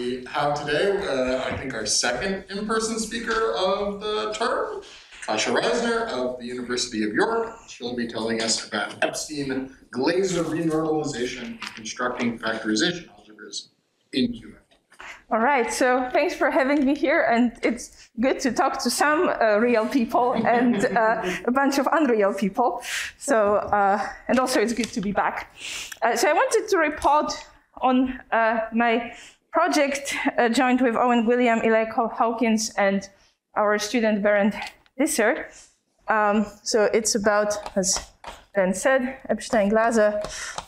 We have today, I think, our second in-person speaker of the term, Kasia Reisner of the University of York. She'll be telling us about Epstein-Glaser renormalization and constructing factorization algebras in QFT. All right, so thanks for having me here, and it's good to talk to some real people and a bunch of unreal people. So, and also it's good to be back. So I wanted to report on my project joined with Owen William, Eli Hawkins, and our student Berend Visser. So it's about, as Ben said, Epstein-Glaser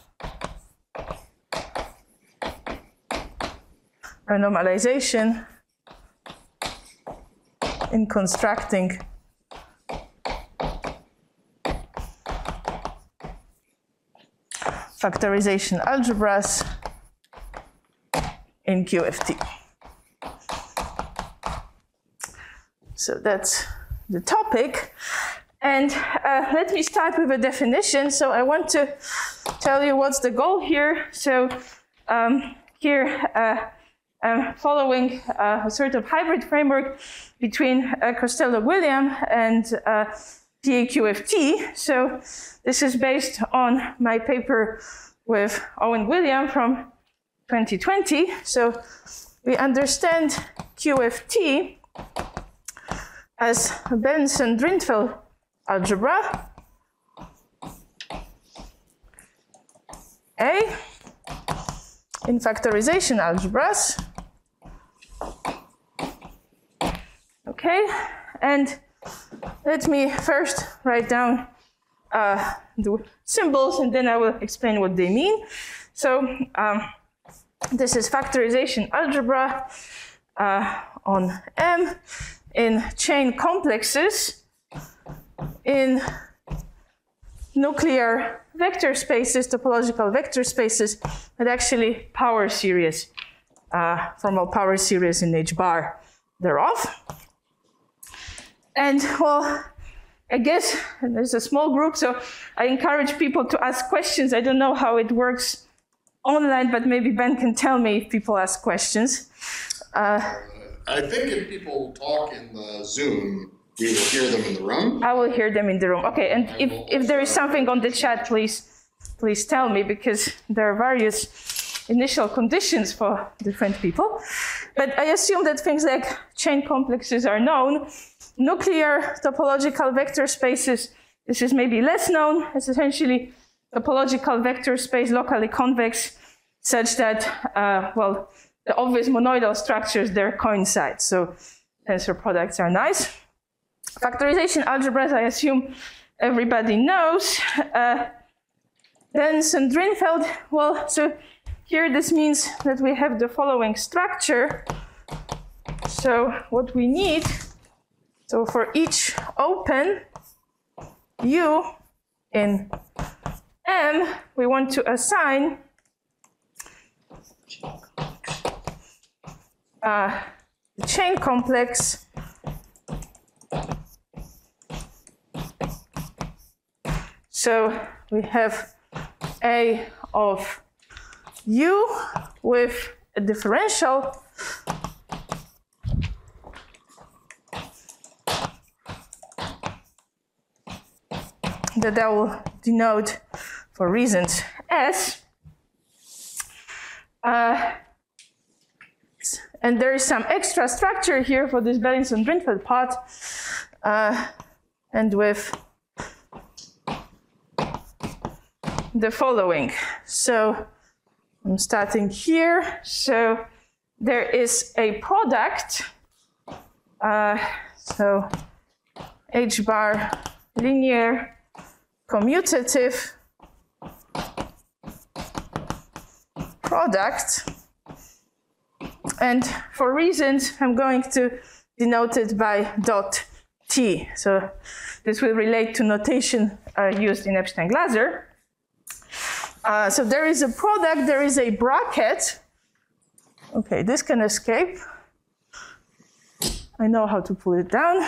renormalization in constructing factorization algebras in QFT. So that's the topic. And let me start with a definition. So I want to tell you what's the goal here. So here, following a sort of hybrid framework between Costello-William and PAQFT. So this is based on my paper with Owen William from 2020. So we understand QFT as a Benson-Drinfeld algebra A in factorization algebras. Okay, and let me first write down the symbols, and then I will explain what they mean. So this is factorization algebra on M in chain complexes in nuclear vector spaces, topological vector spaces, but actually power series, formal power series in H bar thereof. And well, I guess there's a small group, so I encourage people to ask questions. I don't know how it works online, but maybe Ben can tell me if people ask questions. I think if people talk in the Zoom, we will hear them in the room. I will hear them in the room. Okay, and if there is something on the chat, please tell me, because there are various initial conditions for different people. But I assume that things like chain complexes are known. Nuclear topological vector spaces, this is maybe less known. It's essentially topological vector space locally convex, such that, well, the obvious monoidal structures there coincide. So tensor products are nice. Factorization algebras, I assume everybody knows. Benson-Drinfeld, well, so here this means that we have the following structure. So what we need, so for each open U in M, we want to assign the chain complex so we have A of U with a differential that I will denote for reasons S. And there is some extra structure here for this Benson-Drinfeld part, and with the following. So I'm starting here. So there is a product. So H bar linear commutative product. And for reasons, I'm going to denote it by dot T. So this will relate to notation used in Epstein-Glaser. So there is a product, there is a bracket. Okay, this can escape. I know how to pull it down.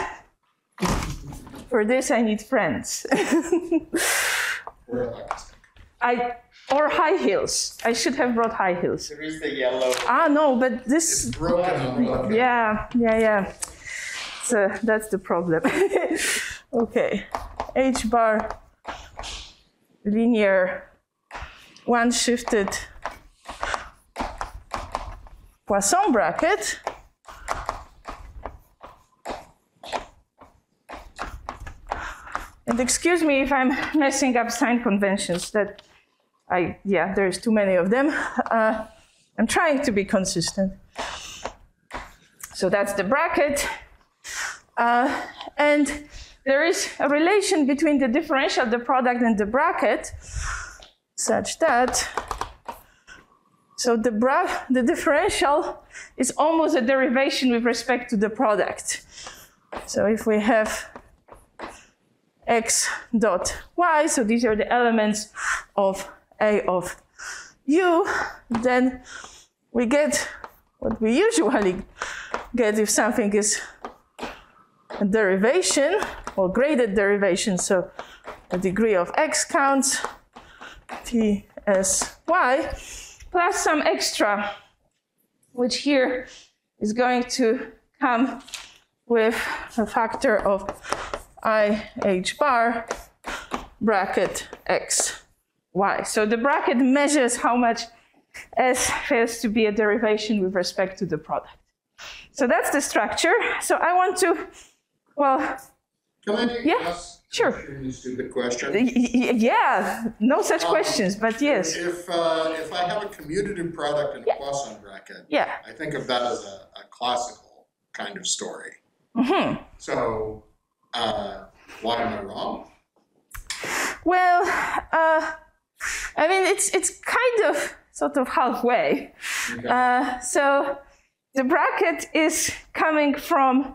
For this, I need friends. Or high heels. I should have brought high heels. There is the yellow. Ah, no, but this... It's broken on the left. Yeah. So that's the problem. Okay. H bar, linear, one shifted Poisson bracket. And excuse me if I'm messing up sign conventions. There's too many of them. I'm trying to be consistent. So that's the bracket. And there is a relation between the differential, the product, and the bracket, such that, so the differential is almost a derivation with respect to the product. So if we have x dot y, so these are the elements of A of u, then we get what we usually get if something is a derivation or graded derivation, so the degree of x counts, t s y, plus some extra, which here is going to come with a factor of I h bar bracket x y. So the bracket measures how much s fails to be a derivation with respect to the product. So that's the structure. So I want to, Can I ask sure. a really stupid question? Yeah, no such questions, but yes. If I have a commutative product in a Poisson bracket, I think of that as a classical kind of story. Mm-hmm. So why am I wrong? Well, I mean, it's kind of sort of halfway. Okay. So the bracket is coming from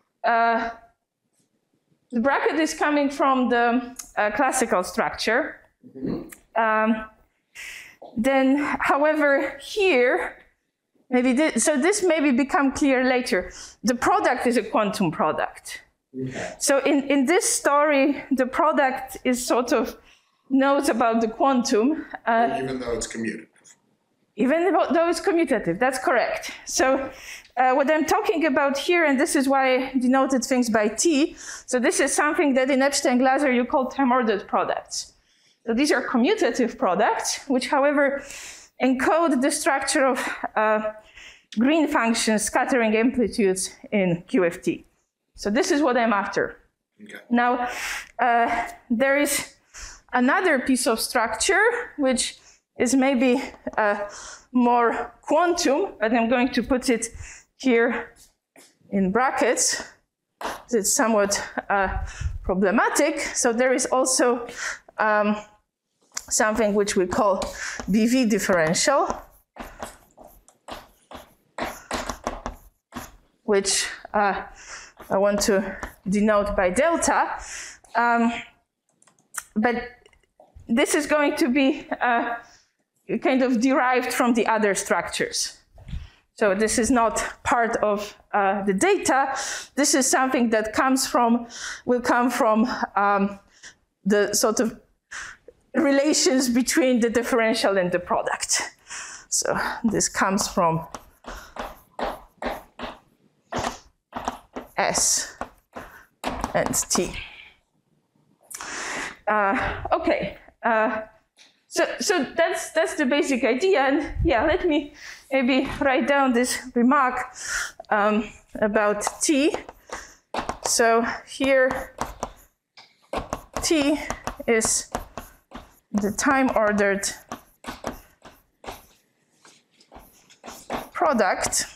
the classical structure. Mm-hmm. Then, however, here, so this maybe become clear later. The product is a quantum product. Okay. So in this story, the product is sort of knows about the quantum. Even though it's commutative. Even though it's commutative, that's correct. So what I'm talking about here, and this is why I denoted things by T, so this is something that in Epstein-Glaser you call time-ordered products. So these are commutative products, which, however, encode the structure of green functions scattering amplitudes in QFT. So this is what I'm after. Okay. Now, there is another piece of structure, which is maybe more quantum, but I'm going to put it here in brackets. It's somewhat problematic. So there is also something which we call BV differential, which I want to denote by delta. But this is going to be kind of derived from the other structures. So this is not part of the data. This is something that will come from the sort of relations between the differential and the product. So this comes from S and T. Okay. So that's the basic idea, and yeah, let me maybe write down this remark about T. So here, T is the time-ordered product,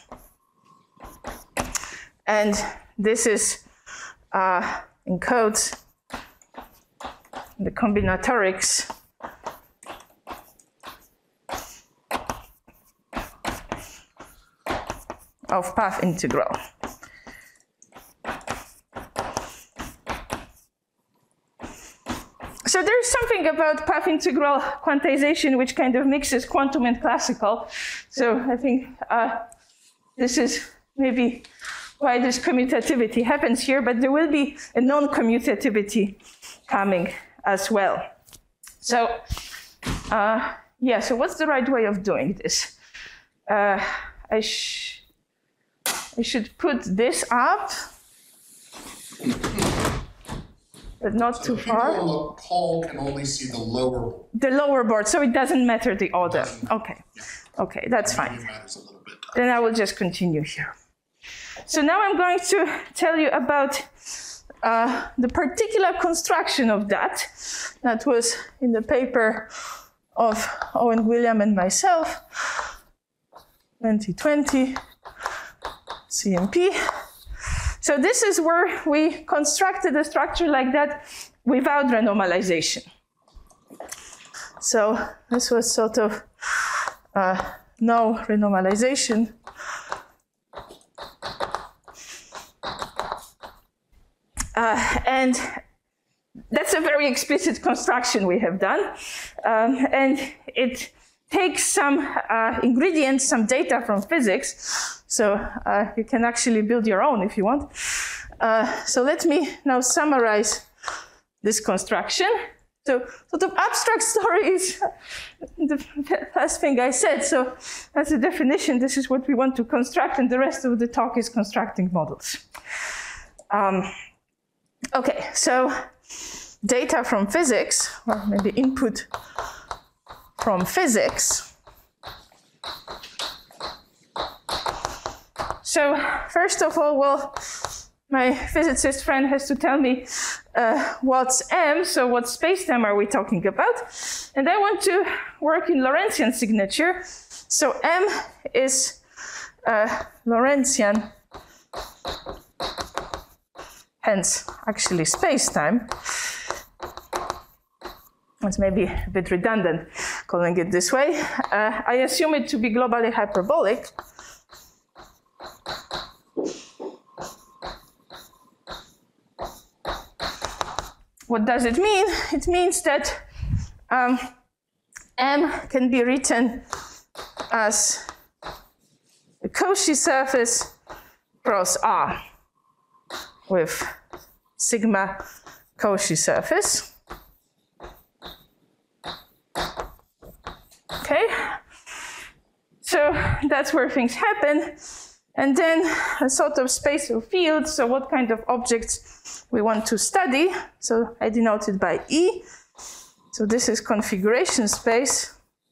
and this is encodes the combinatorics of path integral. So there's something about path integral quantization which kind of mixes quantum and classical. So I think this is maybe why this commutativity happens here, but there will be a non-commutativity coming as well. So yeah, so what's the right way of doing this? I should put this up, but not too far. People on the call can only see the lower board. The lower board, so it doesn't matter the order. Doesn't. Okay, okay, that's fine. It matters a little bit. Then I will just continue here. So now I'm going to tell you about the particular construction of that. That was in the paper of Owen William and myself, 2020, CMP. So this is where we constructed a structure like that without renormalization. So this was sort of no renormalization. And that's a very explicit construction we have done. And it takes some ingredients, some data from physics. So you can actually build your own if you want. So let me now summarize this construction. So sort of abstract story is the first thing I said. So that's the definition. This is what we want to construct, and the rest of the talk is constructing models. Okay, so data from physics, or maybe input from physics. So first of all, well, my physicist friend has to tell me what's M, so what spacetime are we talking about? And I want to work in Lorentzian signature. So M is Lorentzian, hence actually spacetime. It's maybe a bit redundant calling it this way. I assume it to be globally hyperbolic. What does it mean? It means that M can be written as a Cauchy surface cross R with sigma Cauchy surface. Okay, so that's where things happen. And then a sort of spatial field, so what kind of objects we want to study. So I denote it by E. So this is configuration space.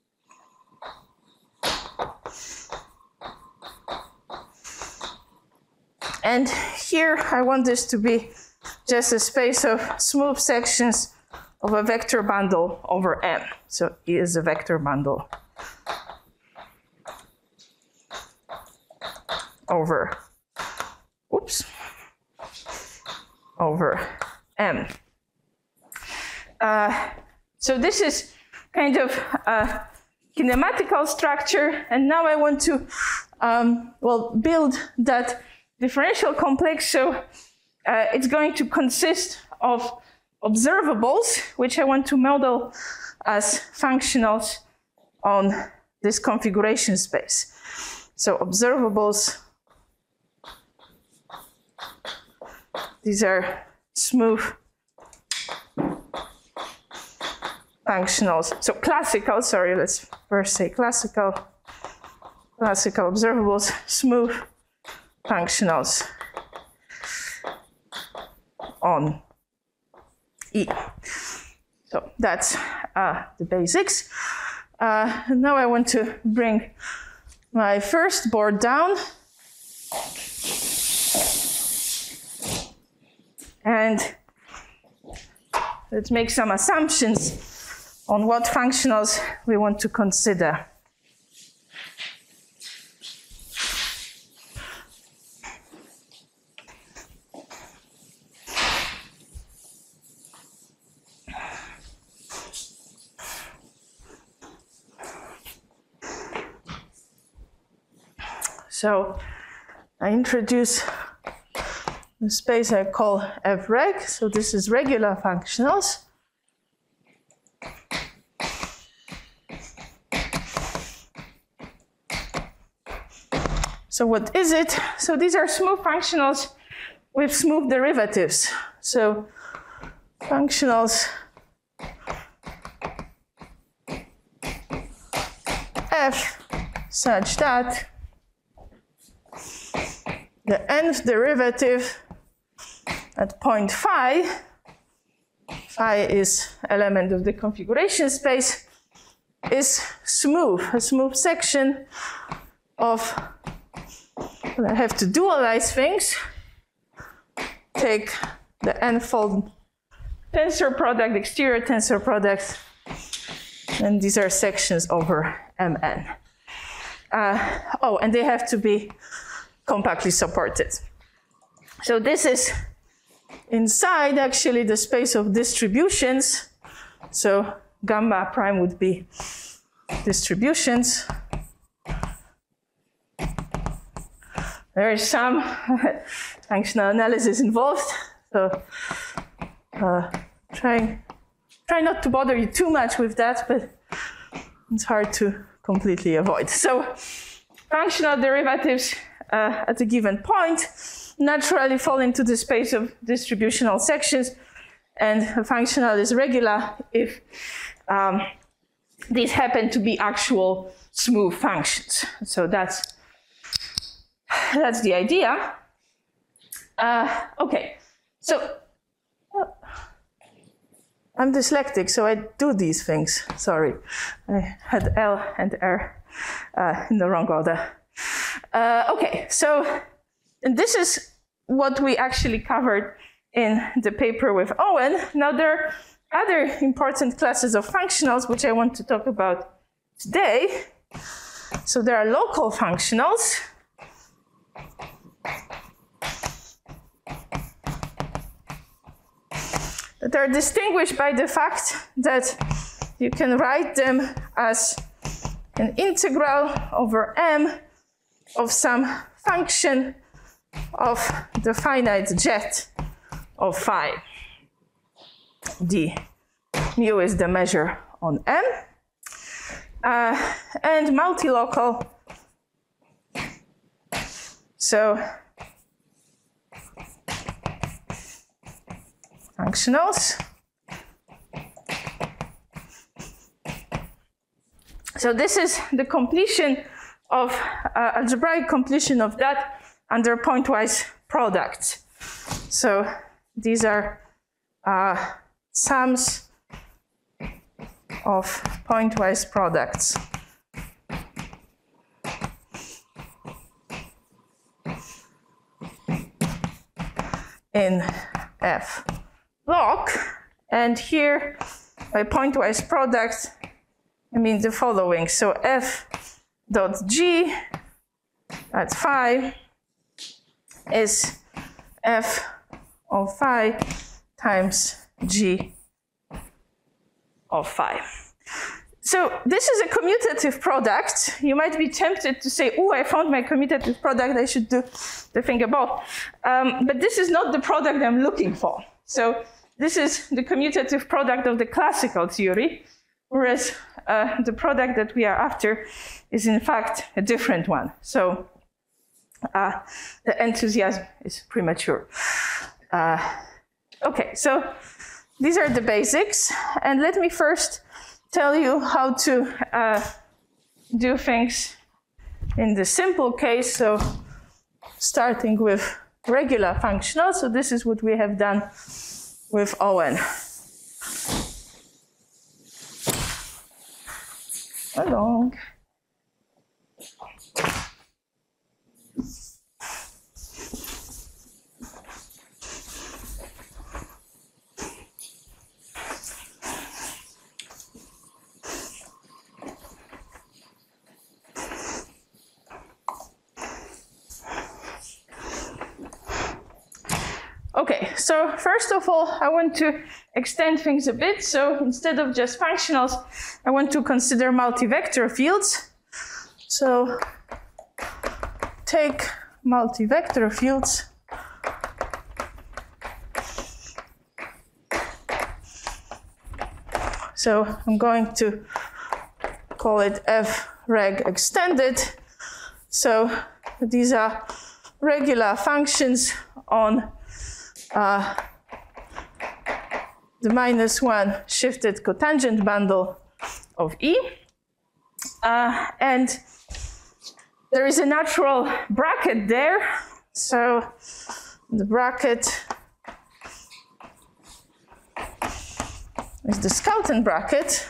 And here I want this to be just a space of smooth sections of a vector bundle over M. So E is a vector bundle over, over M. So this is kind of a kinematical structure, and now I want to build that differential complex. So it's going to consist of observables, which I want to model as functionals on this configuration space. So observables, these are smooth functionals. So classical, sorry, let's first say classical observables, smooth functionals on E. So that's the basics. Now I want to bring my first board down. And let's make some assumptions on what functionals we want to consider. So I introduce the space I call F-reg. So this is regular functionals. So what is it? So these are smooth functionals with smooth derivatives. So functionals f such that the nth derivative at point phi, phi is element of the configuration space, is smooth, a smooth section of, I have to dualize things, take the n-fold tensor product, exterior tensor product, and these are sections over Mn. Oh, and they have to be compactly supported. So this is inside actually the space of distributions. So gamma prime would be distributions. There is some functional analysis involved. So try not to bother you too much with that, but it's hard to completely avoid. So functional derivatives at a given point naturally fall into the space of distributional sections, and a functional is regular if these happen to be actual smooth functions. So that's the idea. Okay, so I'm dyslexic, so I do these things. Sorry, I had L and R in the wrong order. Okay, so and this is what we actually covered in the paper with Owen. Now there are other important classes of functionals which I want to talk about today. So there are local functionals. That are distinguished by the fact that you can write them as an integral over M of some function of the finite jet of phi. D mu is the measure on M. And multilocal. So functionals. So this is the completion of algebraic completion of that under pointwise products. So these are sums of pointwise products. In F log, and here by pointwise product I mean the following. So F dot G at phi is F of phi times G of phi. So this is a commutative product. You might be tempted to say, oh, I found my commutative product, I should do the thing above. But this is not the product I'm looking for. So this is the commutative product of the classical theory, whereas the product that we are after is in fact a different one. So the enthusiasm is premature. Okay, so these are the basics. And let me first tell you how to do things in the simple case. So starting with regular functional. So this is what we have done with Owen. Along. Okay, so first of all, I want to extend things a bit. So instead of just functionals, I want to consider multivector fields. So take multivector fields. So I'm going to call it f-reg extended. So these are regular functions on the -1 shifted cotangent bundle of E. And there is a natural bracket there. So the bracket is the Skelton bracket.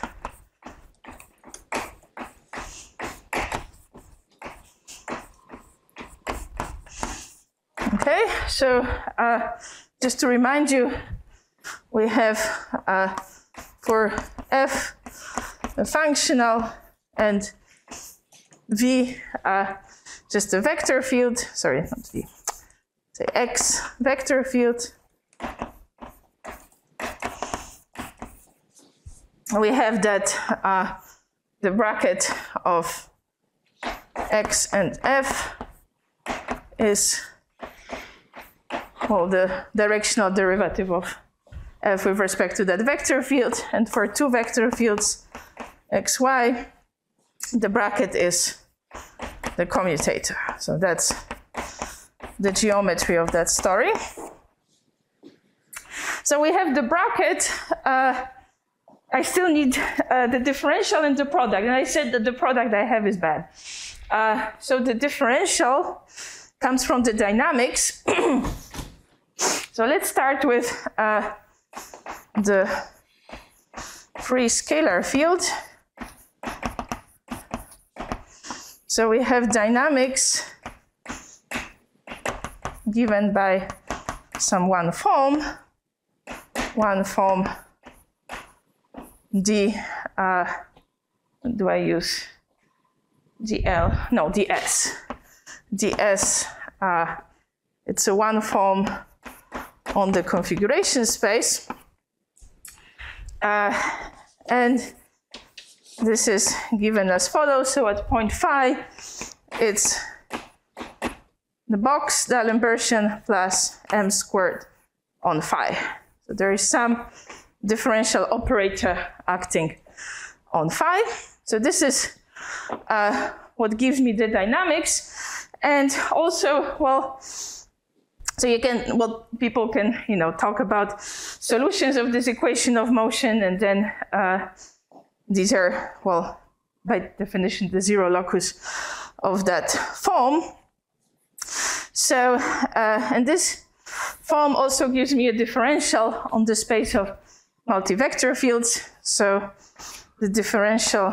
Okay, so just to remind you, we have for f a functional and v just a vector field, sorry, not v, say x vector field. We have that the bracket of x and f is, well, the directional derivative of f with respect to that vector field. And for two vector fields, x, y, the bracket is the commutator. So that's the geometry of that story. So we have the bracket. I still need the differential and the product. And I said that the product I have is bad. So the differential comes from the dynamics. So let's start with the free scalar field. So we have dynamics given by some one form d, do I use dl? No, ds. ds, it's a one form on the configuration space. And this is given as follows. So at point phi, it's the box D'Alembert plus m squared on phi. So there is some differential operator acting on phi. So this is what gives me the dynamics. And also, well, so you can, well, people can, talk about solutions of this equation of motion, and then these are, well, by definition, the zero locus of that form. So, and this form also gives me a differential on the space of multi-vector fields. So the differential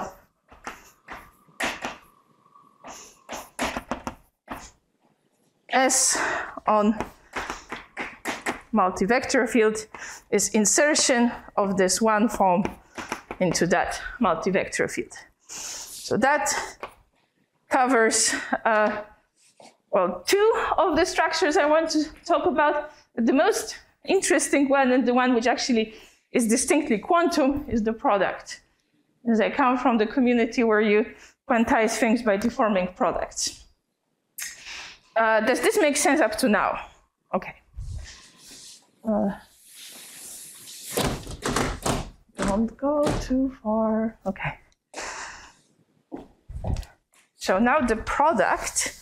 S on multi-vector field is insertion of this one form into that multi-vector field. So that covers, well, two of the structures I want to talk about. The most interesting one, and the one which actually is distinctly quantum, is the product. As I come from the community where you quantize things by deforming products. Does this make sense up to now? Okay. Don't go too far. Okay. So now the product.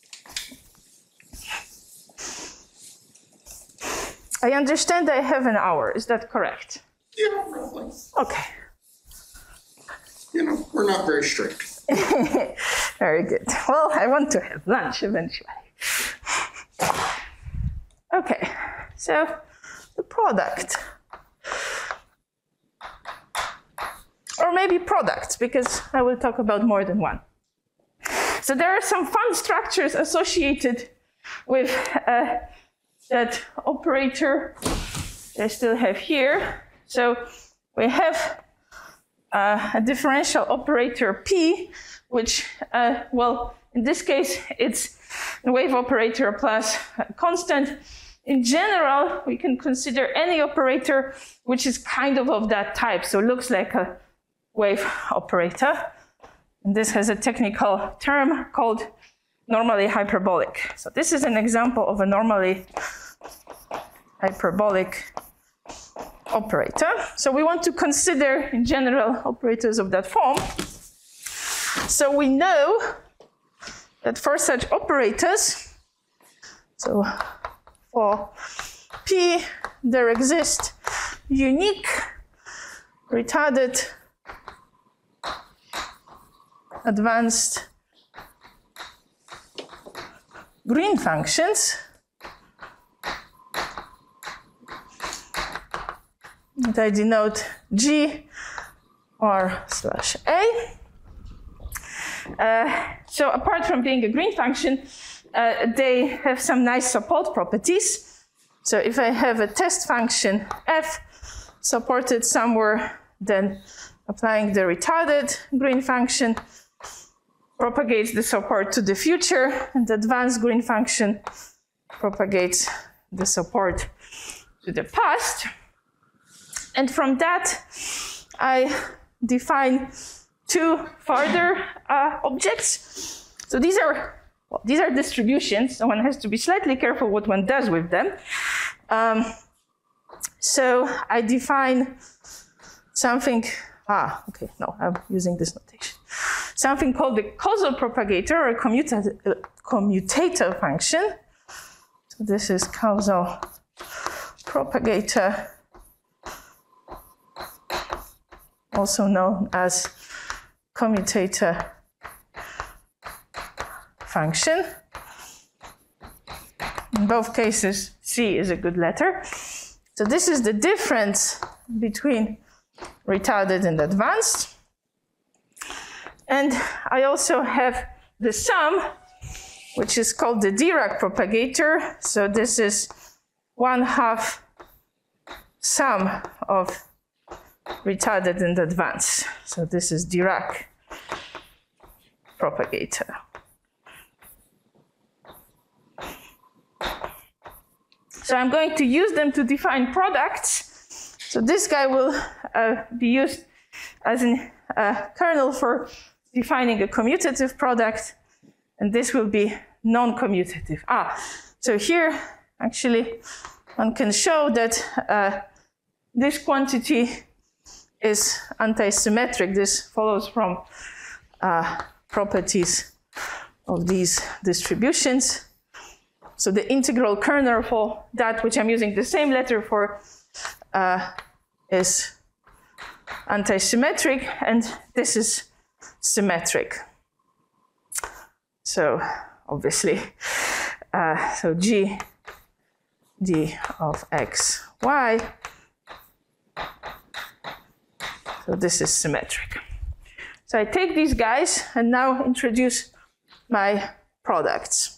I understand I have an hour. Is that correct? Yeah, roughly. Okay. We're not very strict. Very good. Well, I want to have lunch eventually. Okay, so the product. Or maybe products, because I will talk about more than one. So there are some fun structures associated with that operator I still have here. So we have a differential operator P, which, well, in this case, it's the wave operator plus a constant. In general, we can consider any operator which is kind of that type, so it looks like a wave operator. And this has a technical term called normally hyperbolic. So this is an example of a normally hyperbolic operator. So we want to consider, in general, operators of that form. So we know that for such operators, so for P, there exist unique retarded advanced green functions that I denote G R/A. So apart from being a green function, they have some nice support properties. So if I have a test function f supported somewhere, then applying the retarded green function propagates the support to the future, and the advanced green function propagates the support to the past. And from that, I define two further objects. So these are distributions, so one has to be slightly careful what one does with them. So I define something, I'm using this notation. Something called the causal propagator or commutator function. So this is causal propagator, also known as commutator function. In both cases, C is a good letter. So this is the difference between retarded and advanced. And I also have the sum, which is called the Dirac propagator. So this is 1/2 sum of retarded and advanced. So this is Dirac propagator. So I'm going to use them to define products. So this guy will be used as a kernel for defining a commutative product, and this will be non-commutative. So here, actually, one can show that this quantity is antisymmetric. This follows from properties of these distributions. So the integral kernel for that, which I'm using the same letter for, is antisymmetric, and this is symmetric. So obviously, so G d of x, y, so this is symmetric. So I take these guys and now introduce my products.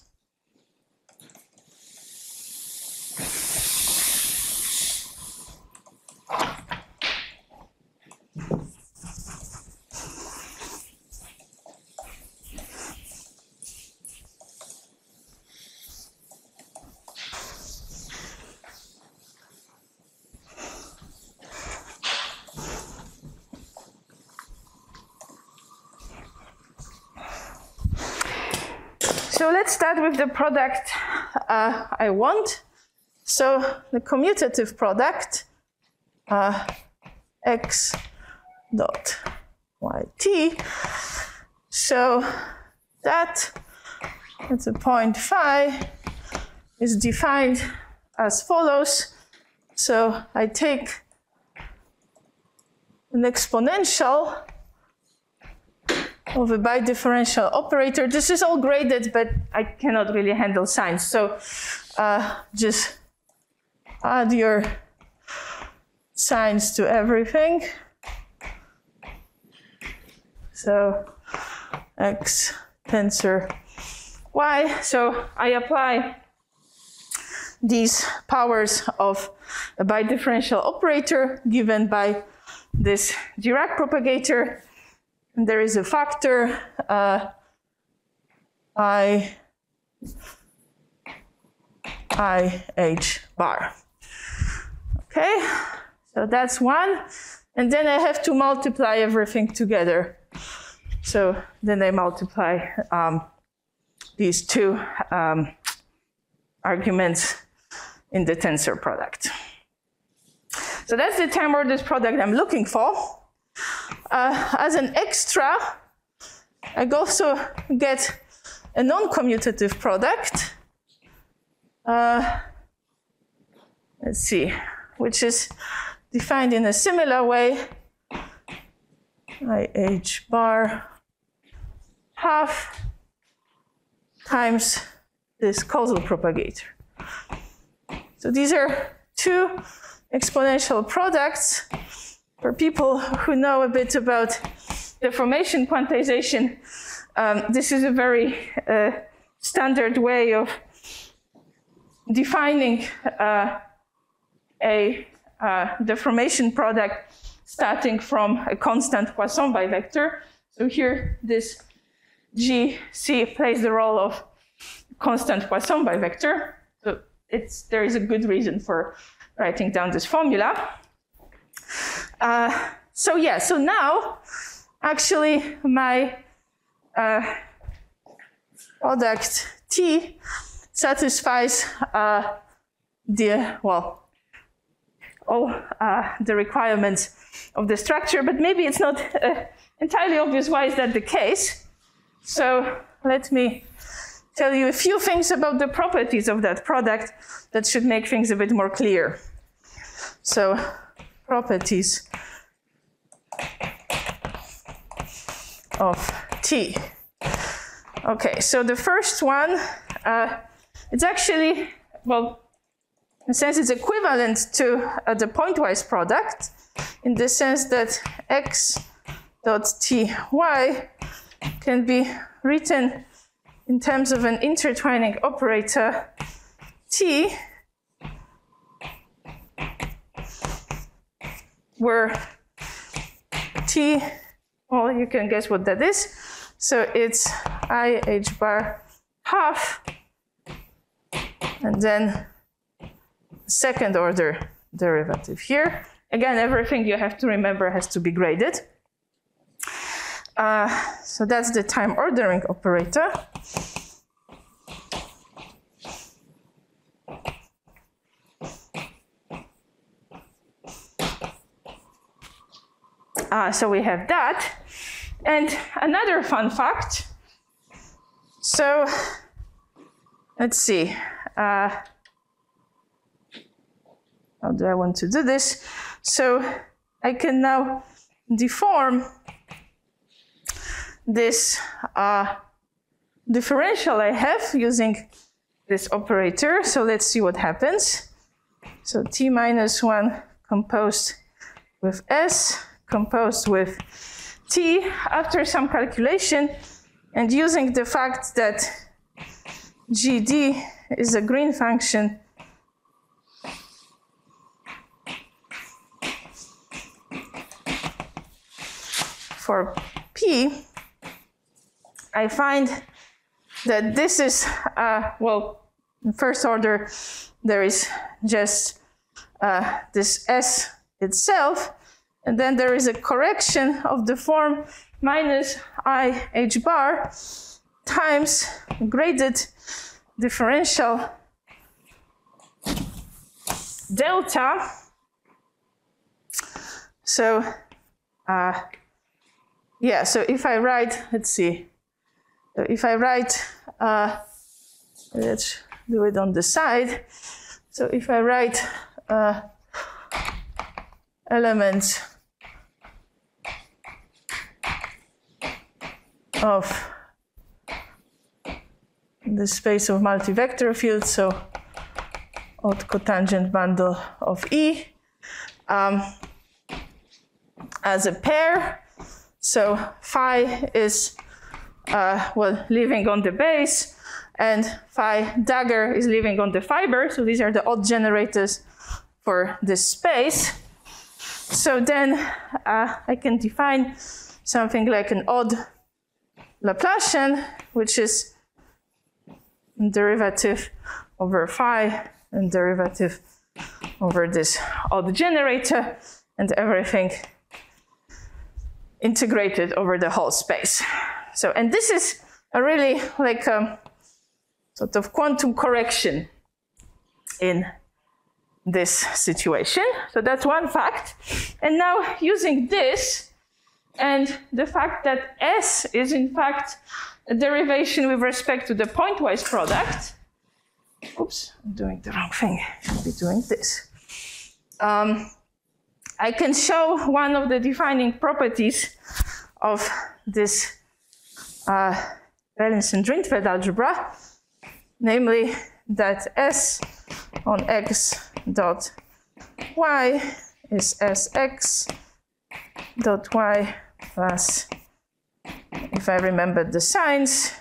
So let's start with the product I want. So the commutative product, x dot yt. So that at a point phi is defined as follows. So I take an exponential of a bidifferential operator. This is all graded, but I cannot really handle signs. So just add your signs to everything. So x tensor y. So I apply these powers of a bidifferential operator given by this Dirac propagator. And there is a factor I h bar. Okay, so that's one. And then I have to multiply everything together. So then I multiply these two arguments in the tensor product. So that's the time orders product I'm looking for. As an extra, I also get a non-commutative product. Let's see, which is defined in a similar way. IH bar half times this causal propagator. So these are two exponential products. For people who know a bit about deformation quantization, this is a very standard way of defining a deformation product starting from a constant Poisson bivector. So here, this GC plays the role of constant Poisson bivector. So there is a good reason for writing down this formula. So now, actually, my product T satisfies all the requirements of the structure, but maybe it's not entirely obvious why is that the case. So let me tell you a few things about the properties of that product that should make things a bit more clear. So properties of T. Okay, so the first one, it's actually, well, in a sense it's equivalent to the pointwise product in the sense that x dot ty can be written in terms of an intertwining operator T, where T, well, you can guess what that is. So it's I h bar half, and then second order derivative here. Again, everything you have to remember has to be graded. So that's the time ordering operator. So we have that. And another fun fact. So let's see. How do I want to do this? So I can now deform this differential I have using this operator. So let's see what happens. So T minus 1 composed with S, composed with T after some calculation, and using the fact that GD is a green function for P, I find that this is, well, in first order, there is just this S itself, and then there is a correction of the form minus I h bar times graded differential delta. So, yeah, so if I write, let's see. So if I write, let's do it on the side. So if I write elements of the space of multivector fields, so odd cotangent bundle of E as a pair. So phi is well, living on the base, and phi dagger is living on the fiber. So these are the odd generators for this space. So then I can define something like an odd Laplacian, which is derivative over phi and derivative over this odd generator, and everything integrated over the whole space. So, and this is a really like a sort of quantum correction in this situation. So that's one fact. And now using this and the fact that S is in fact a derivation with respect to the pointwise product. Oops, I'm doing the wrong thing. I should be doing this. I can show one of the defining properties of this Bellingson-Drinfeld algebra, namely that S on x dot y is Sx dot y plus, if I remember the signs,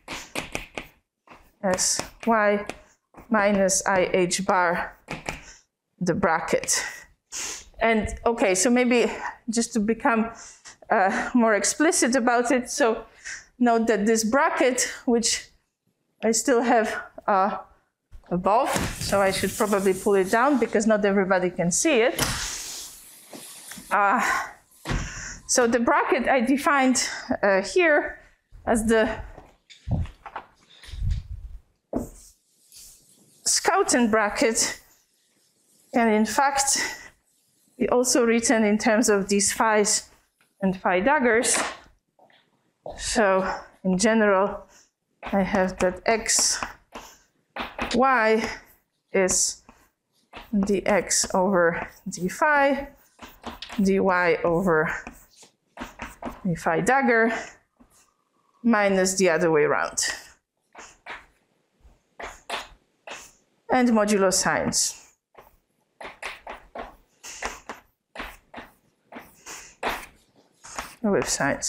Sy minus IH bar, the bracket. And okay, so maybe just to become more explicit about it, so note that this bracket, which I still have above, so I should probably pull it down because not everybody can see it. So the bracket I defined here as the Schouten bracket can in fact be also written in terms of these phis and phi daggers. So in general, I have that x, y is dx over d phi, dy over d phi dagger, minus the other way around. And modulo signs. With signs.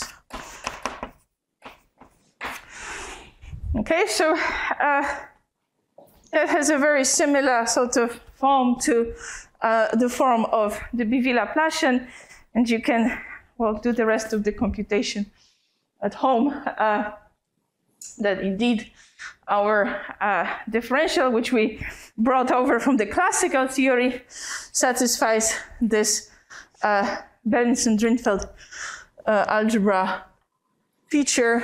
Okay, so that has a very similar sort of form to the form of the BV Laplacian, and you can, well, do the rest of the computation at home. That indeed our differential, which we brought over from the classical theory, satisfies this Bellingson-Drinfeld algebra feature,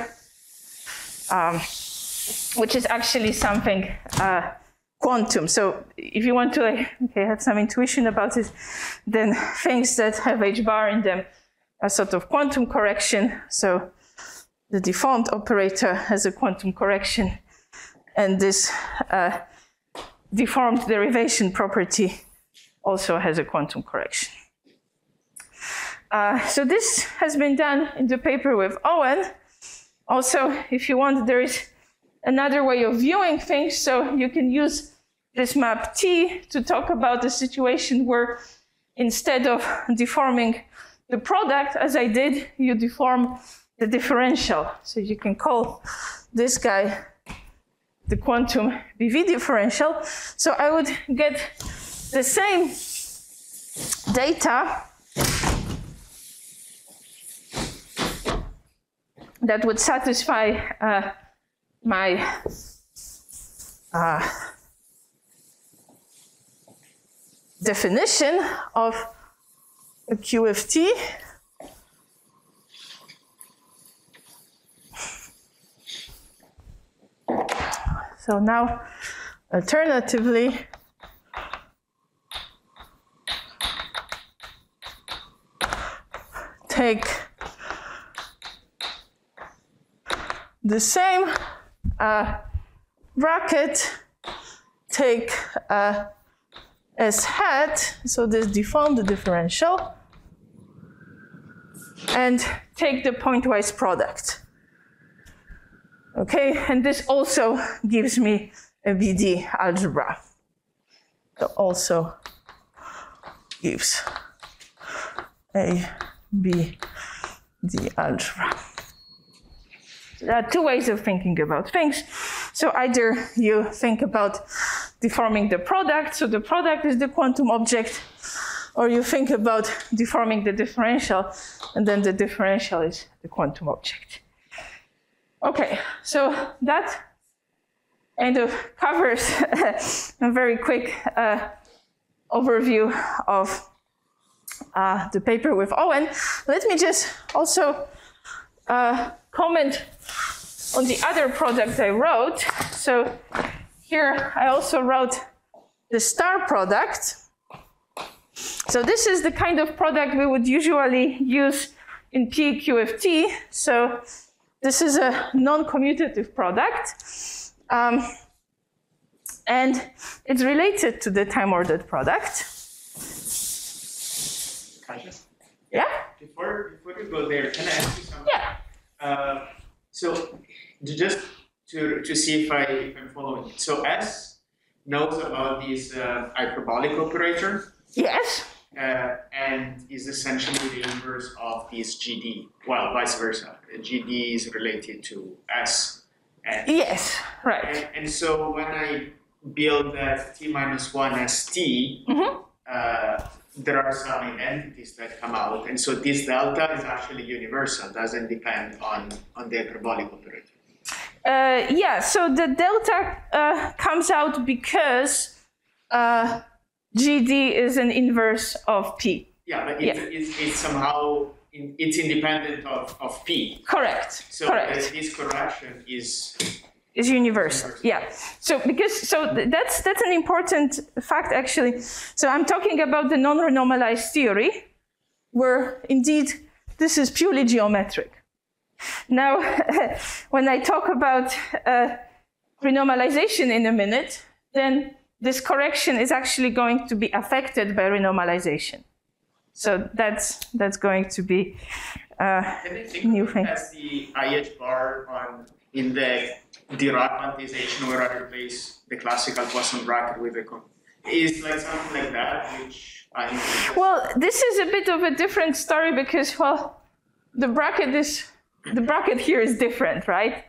which is actually something quantum. So if you want to have some intuition about it, then things that have h bar in them are sort of quantum correction. So the deformed operator has a quantum correction, and this deformed derivation property also has a quantum correction. So this has been done in the paper with Owen. Also, if you want, there is another way of viewing things. So you can use this map T to talk about the situation where instead of deforming the product, as I did, you deform the differential. So you can call this guy the quantum BV differential. So I would get the same data that would satisfy my definition of a QFT. So now, alternatively, take the same bracket, take S hat, so this deform the differential, and take the pointwise product. Okay, and this also gives me a BD algebra. So also gives a BD algebra. There are two ways of thinking about things. So either you think about deforming the product, so the product is the quantum object, or you think about deforming the differential, and then the differential is the quantum object. Okay, so that kind of covers a very quick overview of the paper with Owen. Let me just also comment on the other product I wrote. So here I also wrote the star product. So this is the kind of product we would usually use in PQFT. So this is a non-commutative product. And it's related to the time-ordered product. Kasia? Yeah? Before you go there, can I ask you something? Yeah. So just to see if I'm following it. So S knows about this hyperbolic operator. Yes. And is essentially the inverse of this GD. Well, vice versa. GD is related to S. Yes, right. And so when I build that T minus 1 ST, there are some identities that come out. And so this delta is actually universal, doesn't depend on the hyperbolic operator. Yeah, so the delta comes out because GD is an inverse of P. Yeah, but it's somehow it's independent of P. Correct. So correct. This correction is universal. Yeah. So that's an important fact actually. So I'm talking about the non-renormalized theory, where indeed this is purely geometric. Now, when I talk about renormalization in a minute, then this correction is actually going to be affected by renormalization. So that's going to be a new thing. As the IH bar in the Dirac quantization where I replace the classical Poisson bracket with the is like something like that, which Well, this is a bit of a different story because, well, the bracket here is different, right?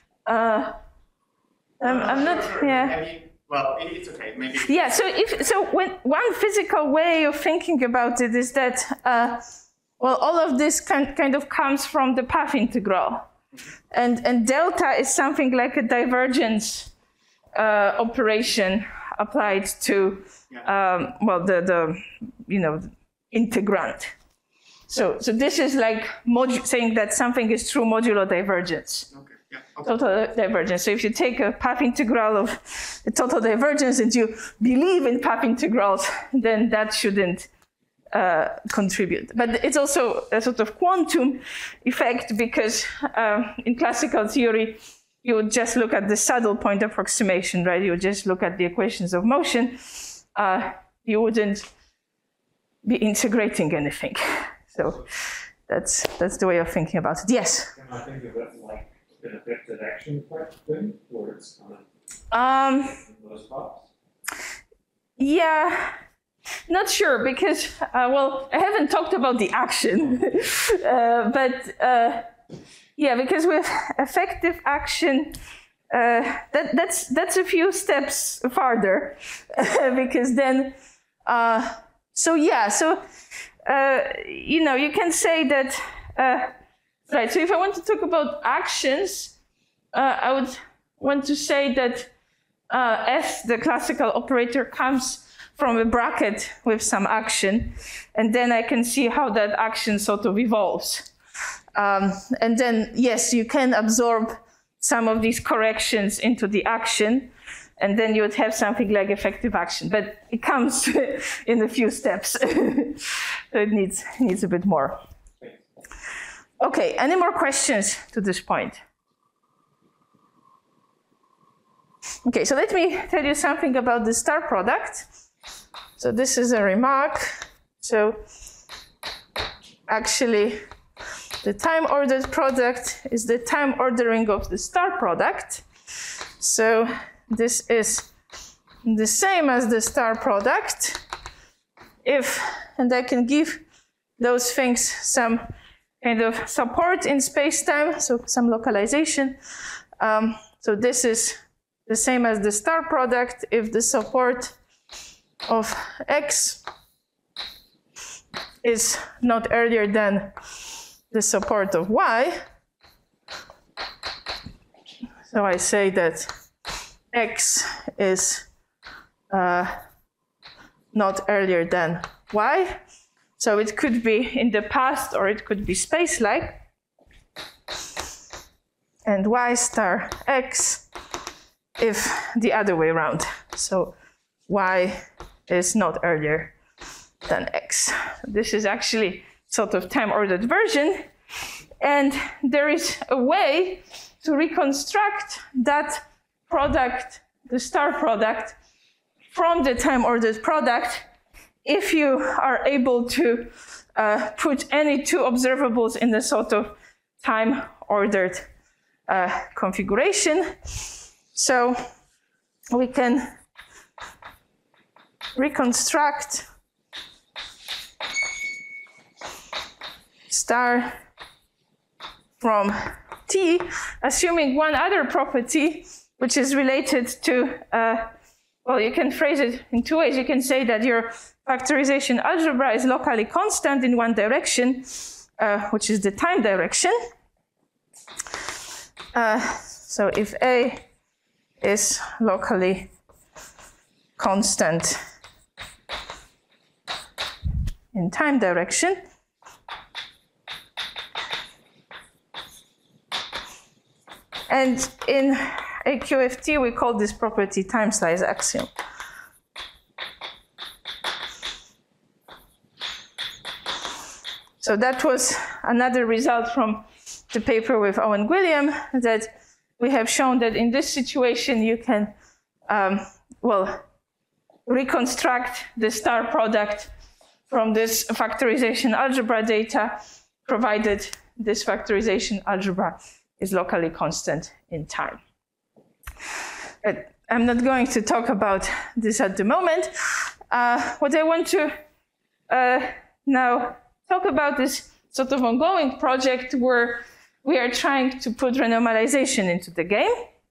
I'm not. Sure. Yeah. I mean, well, it's okay. Maybe. Yeah. When one physical way of thinking about it is that, well, all of this kind of comes from the path integral, and delta is something like a divergence operation applied to, well, the integrand. So this is like saying that something is true modulo divergence. Okay. Yeah. Okay. Total divergence. So if you take a path integral of the total divergence and you believe in path integrals, then that shouldn't contribute. But it's also a sort of quantum effect because in classical theory, you would just look at the saddle point approximation, right? You would just look at the equations of motion. You wouldn't be integrating anything. So that's the way of thinking about it. Yes? Can I think of it like an affected action type thing, where it's kind of in those parts? Yeah, not sure because, well, I haven't talked about the action, but yeah, because with effective action, that's a few steps farther because then, you can say that, right, so if I want to talk about actions, I would want to say that S, the classical operator, comes from a bracket with some action, and then I can see how that action sort of evolves. And then, yes, you can absorb some of these corrections into the action, and then you would have something like effective action. But it comes in a few steps, so it needs a bit more. Okay, any more questions to this point? Okay, so let me tell you something about the star product. So this is a remark. So actually, the time-ordered product is the time ordering of the star product. So this is the same as the star product. And I can give those things some kind of support in space-time, so some localization. So this is the same as the star product if the support of X is not earlier than the support of Y. So I say that X is not earlier than Y. So it could be in the past or it could be space-like. And Y star X if the other way around. So Y is not earlier than X. This is actually sort of time-ordered version. And there is a way to reconstruct that product, the star product, from the time-ordered product if you are able to put any two observables in the sort of time-ordered configuration. So we can reconstruct star from T, assuming one other property, which is related to, well, you can phrase it in two ways. You can say that your factorization algebra is locally constant in one direction, which is the time direction. So if A is locally constant in time direction, and in AQFT we call this property time slice axiom. So that was another result from the paper with Owen Gwilliam, that we have shown that in this situation you can, well, reconstruct the star product from this factorization algebra data, provided this factorization algebra is locally constant in time. But I'm not going to talk about this at the moment. What I want to now talk about is sort of ongoing project where we are trying to put renormalization into the game.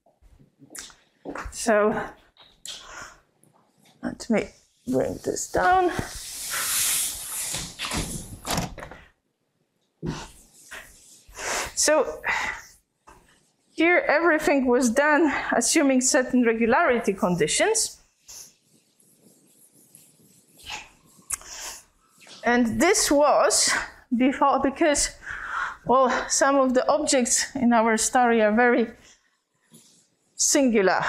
So let me bring this down. So here everything was done assuming certain regularity conditions. And this was before, because, well, some of the objects in our story are very singular.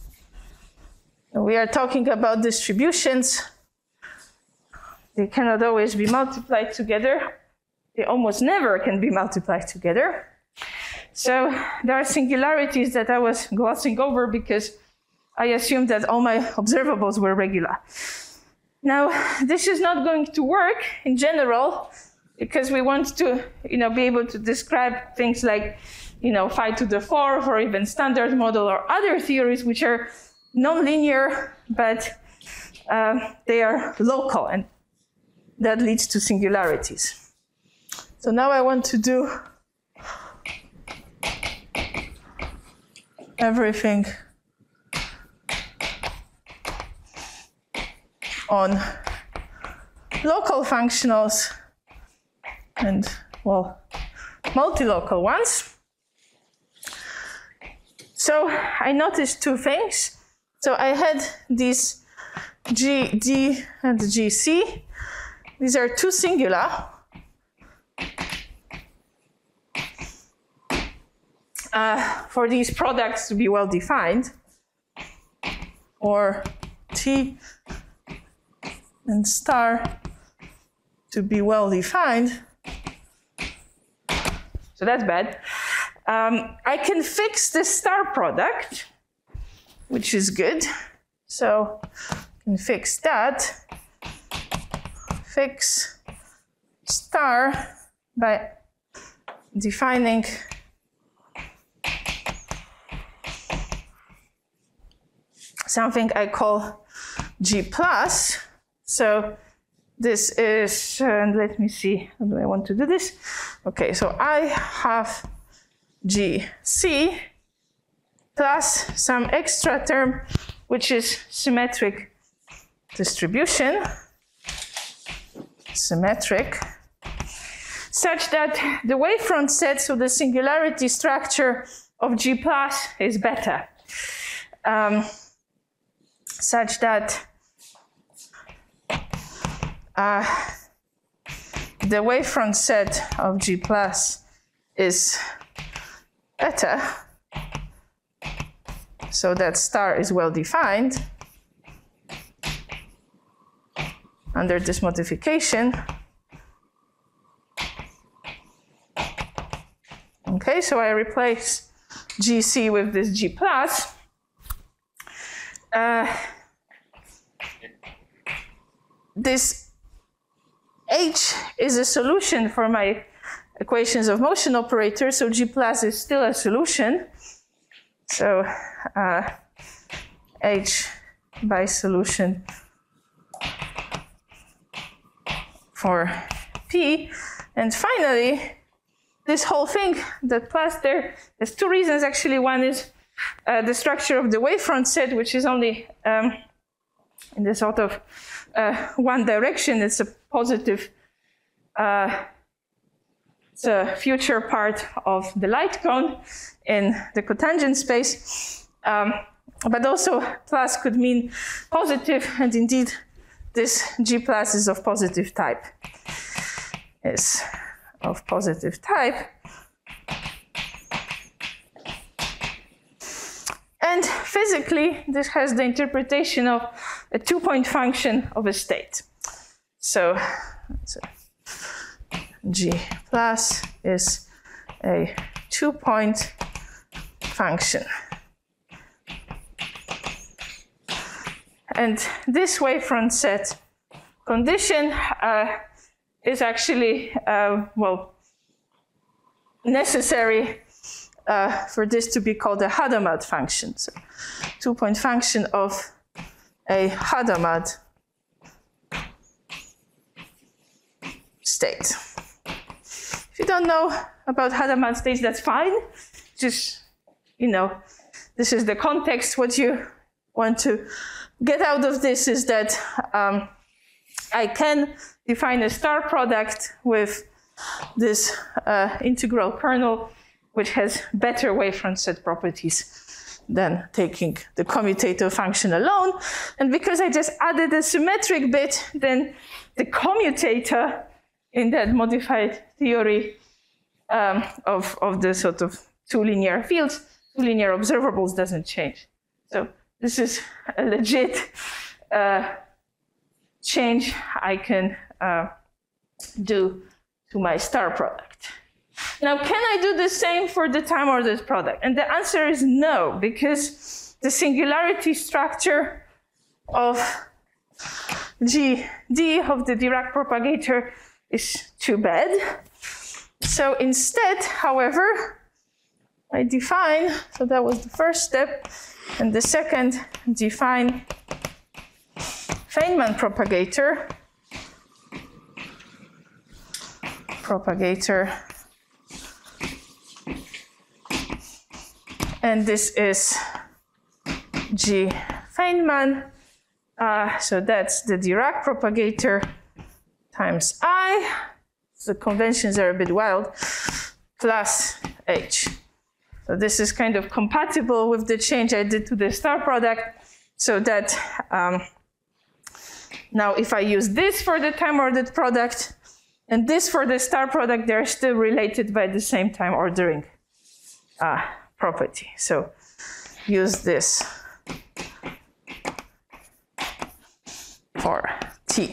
We are talking about distributions. They cannot always be multiplied together. They almost never can be multiplied together. So there are singularities that I was glossing over because I assumed that all my observables were regular. Now, this is not going to work in general because we want to, be able to describe things like, phi to the fourth or even standard model or other theories which are nonlinear, but they are local, and that leads to singularities. So now I want to do everything on local functionals and, well, multi-local ones. So I noticed two things. So I had these GD and GC. These are two singular. For these products to be well defined, or T and star to be well defined. So that's bad. I can fix the star product, which is good. So I can fix that. Fix star by defining something I call G plus. So this is, and let me see, how do I want to do this? Okay, so I have GC plus some extra term, which is symmetric distribution, symmetric, such that the wavefront set, so the singularity structure of G plus is better. Such that the wavefront set of G plus is better, so that star is well defined under this modification. Okay, so I replace GC with this G plus. This H is a solution for my equations of motion operator, so G plus is still a solution. So H by solution for P. And finally, this whole thing, that plus there's two reasons actually. One is the structure of the wavefront set, which is only in the sort of one direction. It's a positive, it's a future part of the light cone in the cotangent space. But also plus could mean positive, and indeed this G plus is of positive type. Is of positive type. And physically, this has the interpretation of a 2-point function of a state. So G plus is a 2-point function. And this wavefront set condition is actually, necessary for this to be called a Hadamard function. So 2-point function of a Hadamard state. If you don't know about Hadamard states, that's fine. Just, this is the context. What you want to get out of this is that I can define a star product with this integral kernel, which has better wavefront set properties than taking the commutator function alone. And because I just added a symmetric bit, then the commutator in that modified theory of the sort of two linear fields, two linear observables, doesn't change. So this is a legit change I can do to my star product. Now, can I do the same for the time-ordered product? And the answer is no, because the singularity structure of GD of the Dirac propagator is too bad. So instead, however, I define, so that was the first step, and the second, define Feynman propagator. And this is G Feynman. So that's the Dirac propagator times I. The conventions are a bit wild, plus H. So this is kind of compatible with the change I did to the star product, so that now if I use this for the time-ordered product and this for the star product, they're still related by the same time ordering property. So use this for T.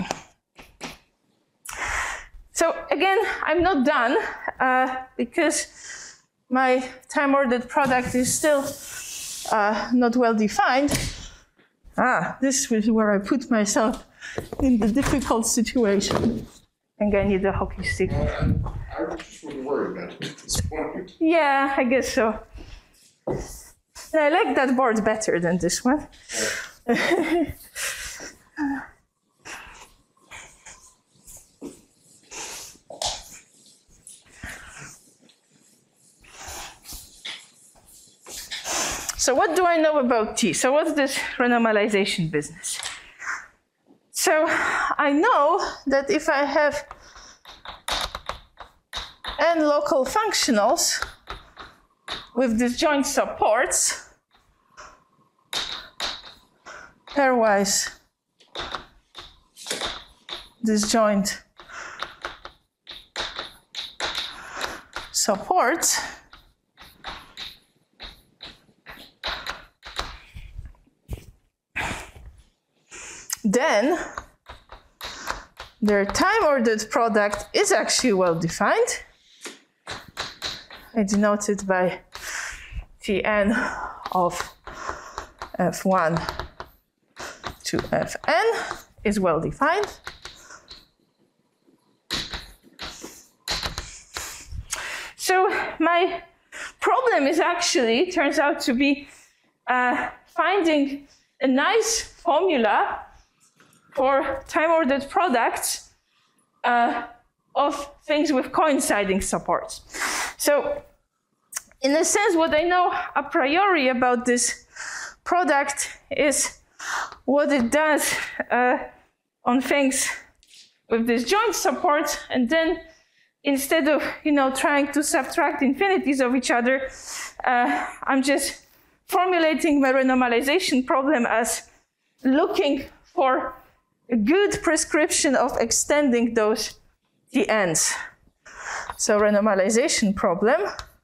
So again, I'm not done because my time-ordered product is still not well defined. This is where I put myself in the difficult situation. I think I need a hockey stick. I just wouldn't worry about it at this point. Yeah, I guess so. And I like that board better than this one. Yeah. So what do I know about T? So what's this renormalization business? So I know that if I have n local functionals with disjoint supports, pairwise disjoint supports, then their time-ordered product is actually well defined. I denote it by Tn of F1 to Fn is well defined. my problem is actually, turns out to be finding a nice formula for time-ordered products of things with coinciding supports. So in a sense, what I know a priori about this product is what it does on things with this joint support, and then instead of trying to subtract infinities of each other, I'm just formulating my renormalization problem as looking for a good prescription of extending those Tn's. So renormalization problem.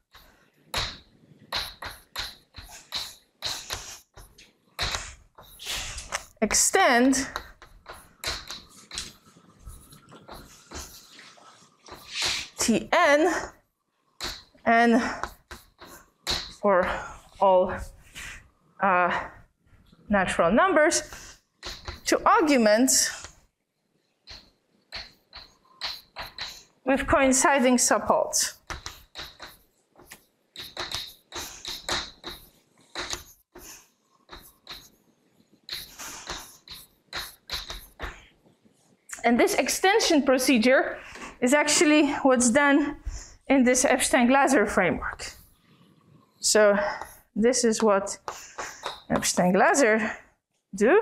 Extend Tn and for all natural numbers to arguments with coinciding supports. And this extension procedure is actually what's done in this Epstein-Glaser framework. So this is what Epstein-Glaser do.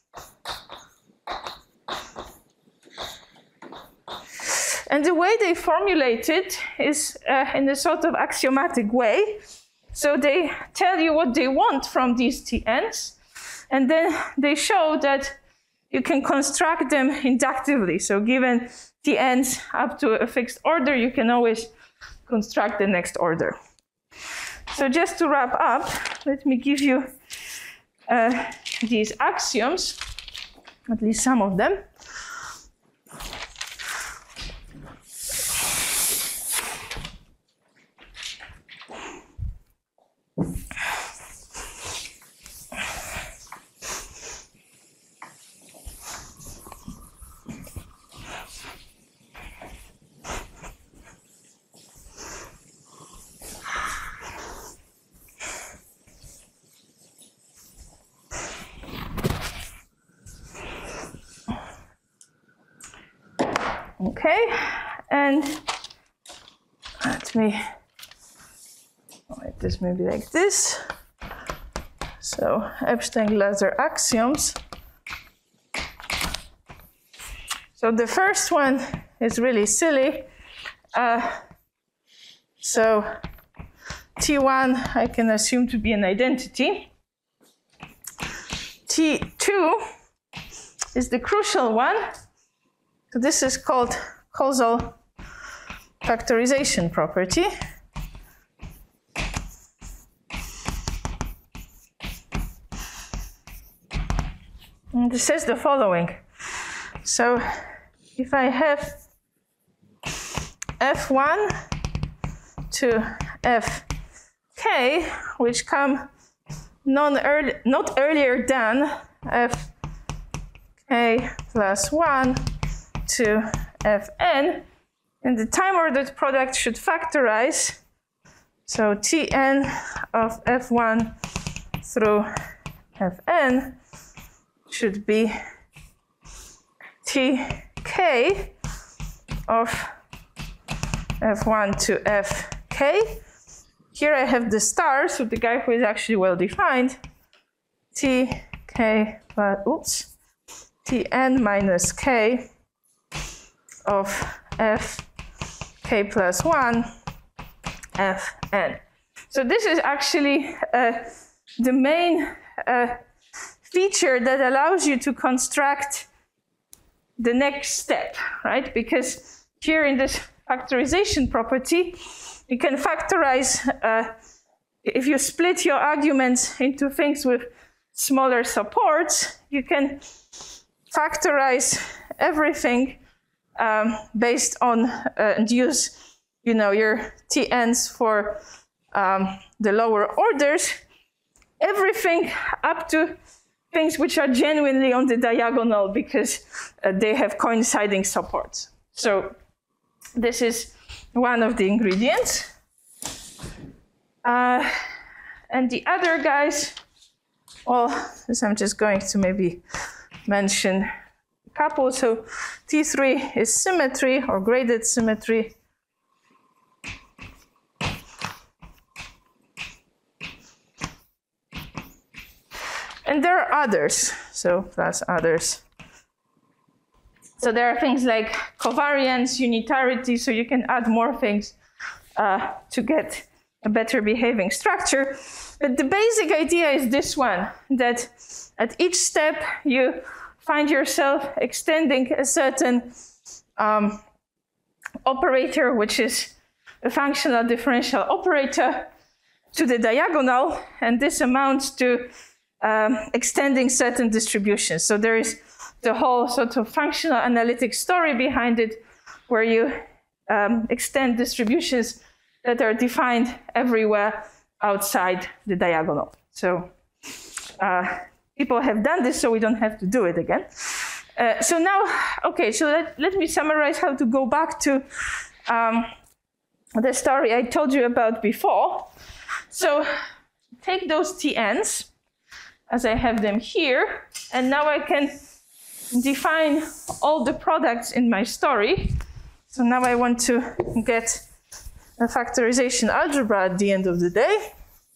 And the way they formulate it is in a sort of axiomatic way. So they tell you what they want from these Tn's, and then they show that you can construct them inductively. So given Tn's up to a fixed order, you can always construct the next order. So just to wrap up, let me give you these axioms, at least some of them. Okay, and let me write this maybe like this. So Epstein-Glaser axioms. So the first one is really silly. So T1 I can assume to be an identity. T2 is the crucial one. So this is called causal factorization property. And this says the following. So if I have F1 to Fk, which come not earlier than Fk plus 1 to Fn, and the time-ordered product should factorize. So Tn of F1 through Fn should be Tk of F1 to Fk. Here I have the star, so the guy who is actually well defined. Tk plus, Tn minus k of Fk plus 1 Fn. So this is actually the main feature that allows you to construct the next step, right? Because here in this factorization property, you can factorize, if you split your arguments into things with smaller supports, you can factorize everything based on and use, your Tn's for the lower orders, everything up to things which are genuinely on the diagonal because they have coinciding supports. So this is one of the ingredients. And the other guys, well, this I'm just going to maybe mention a couple. So T3 is symmetry or graded symmetry. And there are others, so plus others. So there are things like covariance, unitarity, so you can add more things to get a better behaving structure. But the basic idea is this one, that at each step you find yourself extending a certain operator, which is a functional differential operator, to the diagonal, and this amounts to extending certain distributions. So there is the whole sort of functional analytic story behind it, where you extend distributions that are defined everywhere outside the diagonal. So people have done this, so we don't have to do it again. So now, okay, so let me summarize how to go back to the story I told you about before. So take those Tn's, as I have them here, and now I can define all the products in my story. So now I want to get a factorization algebra at the end of the day.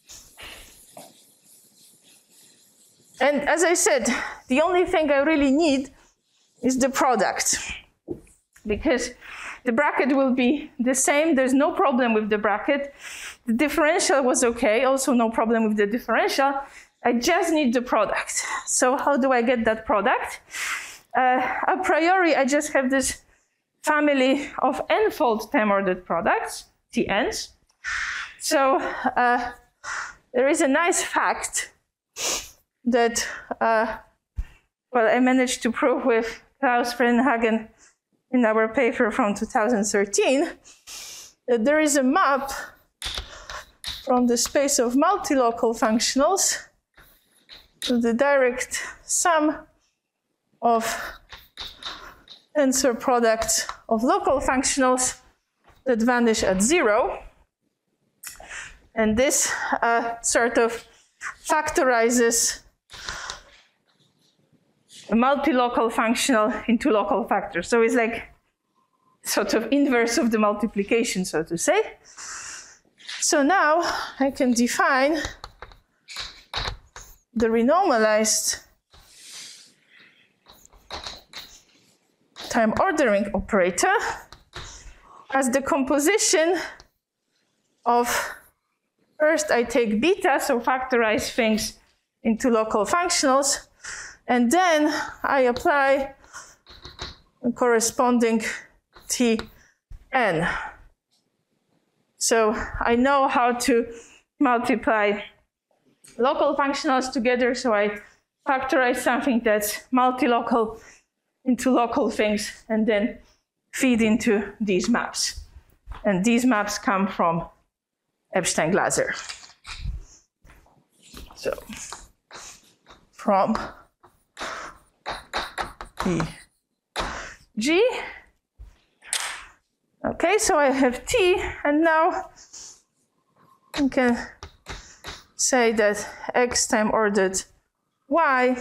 And as I said, the only thing I really need is the product, because the bracket will be the same. There's no problem with the bracket. The differential was okay, also no problem with the differential. I just need the product. So how do I get that product? A priori, I just have this family of n-fold time-ordered products, Tn's. So there is a nice fact that, well, I managed to prove with Klaus Frenhagen in our paper from 2013, that there is a map from the space of multilocal functionals to the direct sum of tensor products of local functionals that vanish at 0. And this sort of factorizes a multi-local functional into local factors. So it's like sort of inverse of the multiplication, so to say. So now I can define the renormalized time ordering operator as the composition of, first I take beta, so factorize things into local functionals, and then I apply a corresponding Tn. So I know how to multiply local functionals together, so I factorize something that's multi-local into local things and then feed into these maps. And these maps come from Epstein-Glaser. So from G. Okay, so I have T, and now I can say that X time ordered Y.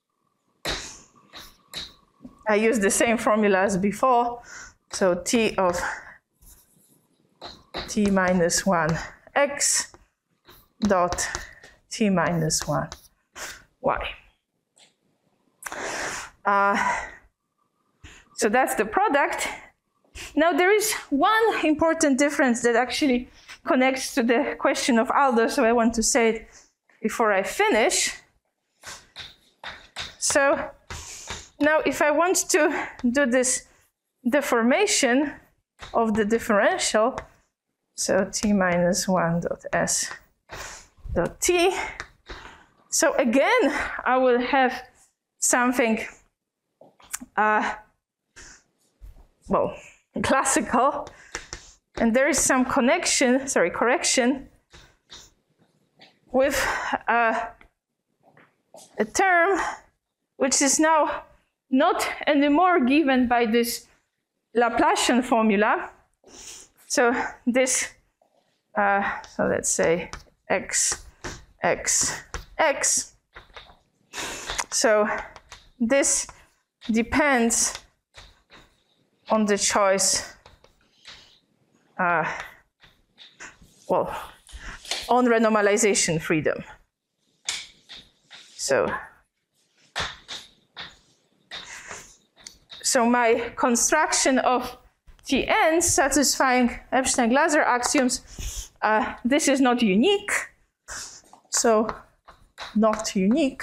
I use the same formula as before. So T of T minus 1 X dot T minus 1 Y. So that's the product. Now there is one important difference that actually connects to the question of Aldo, so I want to say it before I finish. So now if I want to do this deformation of the differential, so T minus 1 dot S dot T, so again I will have something well, classical, and there is some correction with a term which is now not anymore given by this Laplacian formula. So this So let's say x, x, x. So this depends on the choice, on renormalization freedom. So my construction of Tn satisfying Epstein-Glaser axioms, this is not unique. So not unique.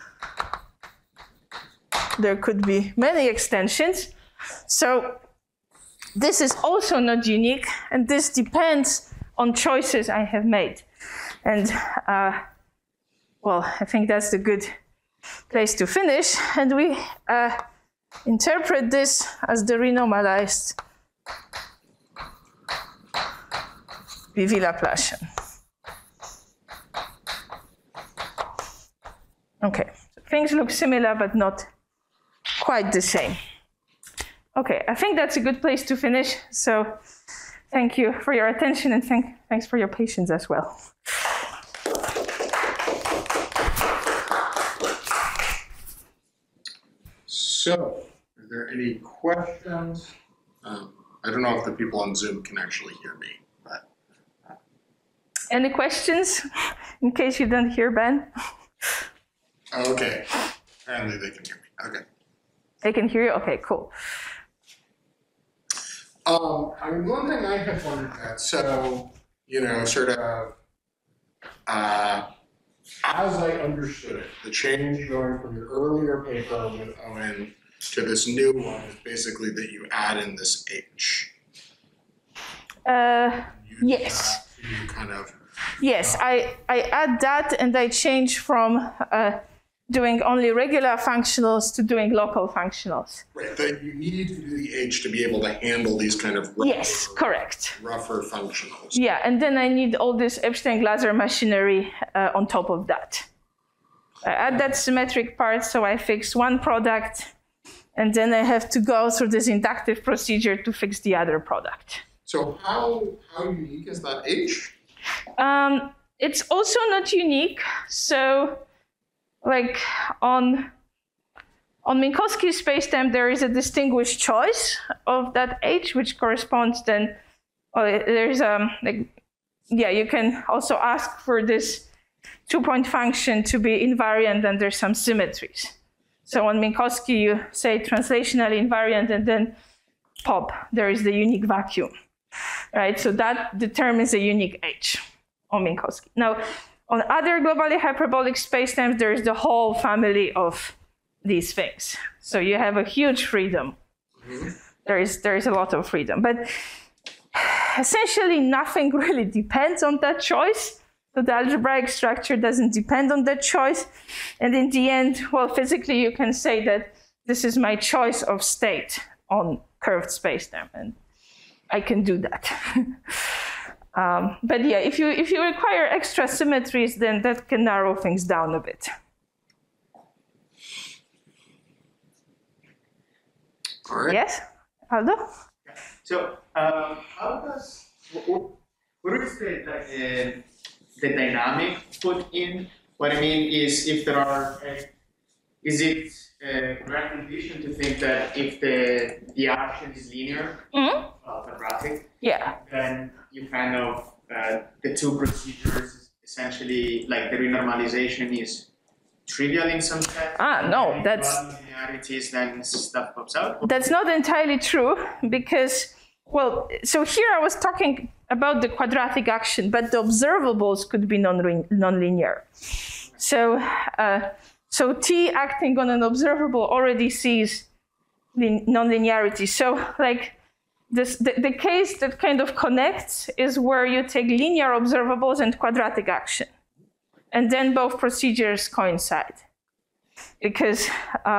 There could be many extensions. So this is also not unique, and this depends on choices I have made. And well, I think that's a good place to finish. And we interpret this as the renormalized BV Laplacian. Okay, so things look similar, but not quite the same. Okay, I think that's a good place to finish. So thank you for your attention, and thanks for your patience as well. So, are there any questions? I don't know if the people on Zoom can actually hear me, but. Any questions, in case you don't hear Ben? Okay, apparently they can hear me, okay. They can hear you? Okay, cool. I mean, one thing I have wondered about, so, you know, sort of, as I understood it, the change going from your earlier paper with Owen to this new one is basically that you add in this H. Yes. You kind of. Yes, I add that, and I change from doing only regular functionals to doing local functionals. Right, that you need to do the H to be able to handle these kind of rougher, Yes, correct. rougher functionals. Yeah, and then I need all this Epstein-Glaser machinery on top of that. I add that symmetric part, so I fix one product, and then I have to go through this inductive procedure to fix the other product. So how unique is that H? It's also not unique. So, like on Minkowski's spacetime, there is a distinguished choice of that H, which corresponds then. There's you can also ask for this two-point function to be invariant under some symmetries. So on Minkowski, you say translationally invariant, and then pop, there is the unique vacuum, right? So that determines a unique H on Minkowski. Now, on other globally hyperbolic spacetimes, there is the whole family of these things. So you have a huge freedom. Mm-hmm. There is a lot of freedom, but essentially nothing really depends on that choice. So the algebraic structure doesn't depend on that choice. And in the end, well, physically you can say that this is my choice of state on curved spacetime, and I can do that. But yeah, if you require extra symmetries, then that can narrow things down a bit. All right. Yes, Aldo? So how does, what is the dynamic put in? What I mean is, if there are, is it a correct condition to think that if the action is linear, quadratic, yeah, then you kind of, the two procedures essentially, like the renormalization is trivial in some sense? No, that's... linearities, then stuff pops out? That's not entirely true, because, well, so here I was talking about the quadratic action, but the observables could be nonlinear. So T acting on an observable already sees nonlinearity. So like the case that kind of connects is where you take linear observables and quadratic action, and then both procedures coincide. Because,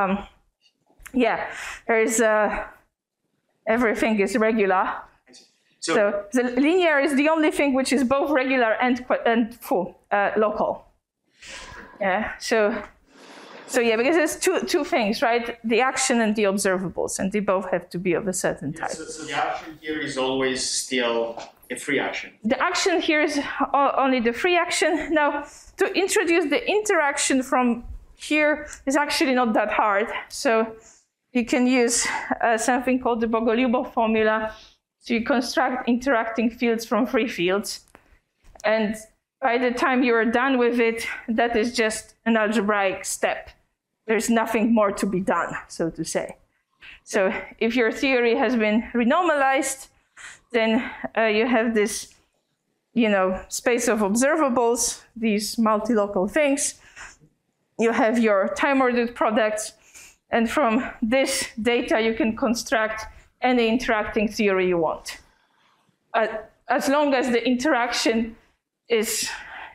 everything is regular. So the linear is the only thing which is both regular and full, local. Yeah. So yeah, because there's two things, right? The action and the observables, and they both have to be of a certain type. So the action here is always still a free action. The action here is only the free action. Now, to introduce the interaction from here is actually not that hard. So you can use something called the Bogolyubov formula. So you construct interacting fields from free fields. And by the time you are done with it, that is just an algebraic step. There's nothing more to be done, so to say. So if your theory has been renormalized, then you have this, space of observables, these multilocal things. You have your time-ordered products, and from this data you can construct any interacting theory you want, as long as the interaction is,